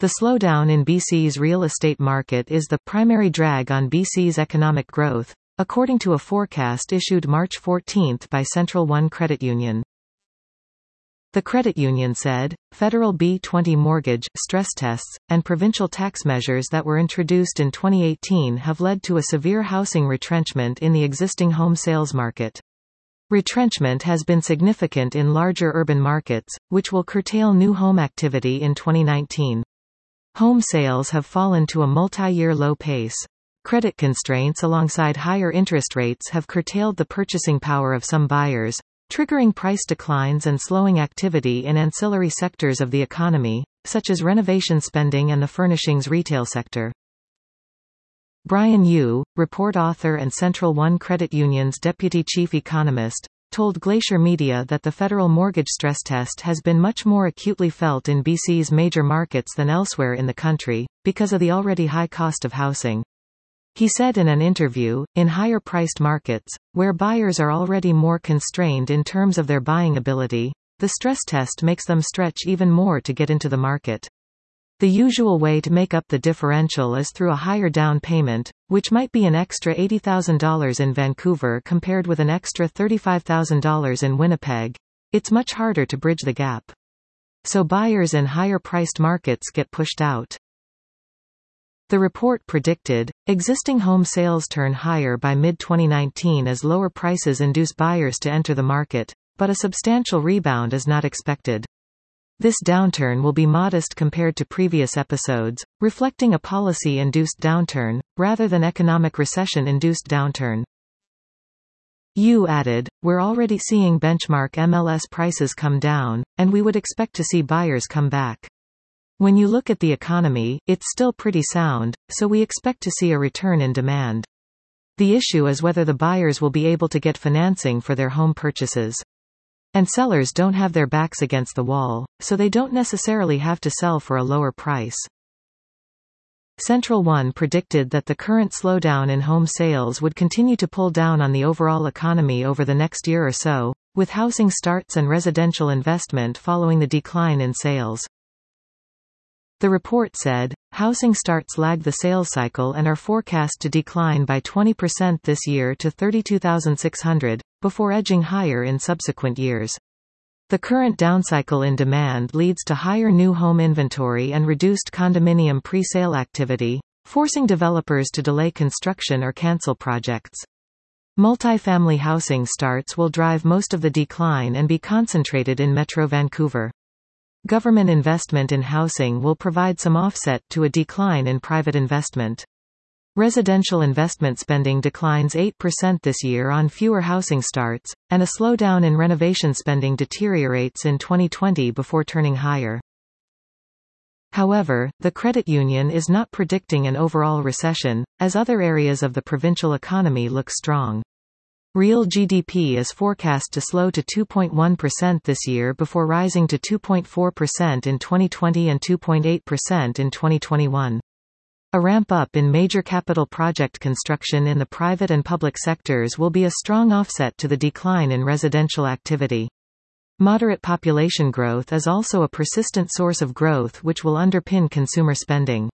The slowdown in BC's real estate market is the primary drag on BC's economic growth, according to a forecast issued March 14 by Central One Credit Union. The credit union said, federal B20 mortgage stress tests, and provincial tax measures that were introduced in 2018 have led to a severe housing retrenchment in the existing home sales market. Retrenchment has been significant in larger urban markets, which will curtail new home activity in 2019. Home sales have fallen to a multi-year low pace. Credit constraints alongside higher interest rates have curtailed the purchasing power of some buyers, triggering price declines and slowing activity in ancillary sectors of the economy, such as renovation spending and the furnishings retail sector. Brian Yu, report author and Central One Credit Union's deputy chief economist, told Glacier Media that the federal mortgage stress test has been much more acutely felt in BC's major markets than elsewhere in the country, because of the already high cost of housing. He said in an interview, in higher-priced markets, where buyers are already more constrained in terms of their buying ability, the stress test makes them stretch even more to get into the market. The usual way to make up the differential is through a higher down payment, which might be an extra $80,000 in Vancouver compared with an extra $35,000 in Winnipeg. It's much harder to bridge the gap. So buyers in higher-priced markets get pushed out. The report predicted, existing home sales turn higher by mid-2019 as lower prices induce buyers to enter the market, but a substantial rebound is not expected. This downturn will be modest compared to previous episodes, reflecting a policy-induced downturn, rather than economic recession-induced downturn. Yu added, we're already seeing benchmark MLS prices come down, and we would expect to see buyers come back. When you look at the economy, it's still pretty sound, so we expect to see a return in demand. The issue is whether the buyers will be able to get financing for their home purchases. And sellers don't have their backs against the wall, so they don't necessarily have to sell for a lower price. Central One predicted that the current slowdown in home sales would continue to pull down on the overall economy over the next year or so, with housing starts and residential investment following the decline in sales. The report said, housing starts lag the sales cycle and are forecast to decline by 20% this year to 32,600, before edging higher in subsequent years. The current downcycle in demand leads to higher new home inventory and reduced condominium pre-sale activity, forcing developers to delay construction or cancel projects. Multifamily housing starts will drive most of the decline and be concentrated in Metro Vancouver. Government investment in housing will provide some offset to a decline in private investment. Residential investment spending declines 8% this year on fewer housing starts, and a slowdown in renovation spending deteriorates in 2020 before turning higher. However, the credit union is not predicting an overall recession, as other areas of the provincial economy look strong. Real GDP is forecast to slow to 2.1% this year before rising to 2.4% in 2020 and 2.8% in 2021. A ramp-up in major capital project construction in the private and public sectors will be a strong offset to the decline in residential activity. Moderate population growth is also a persistent source of growth which will underpin consumer spending.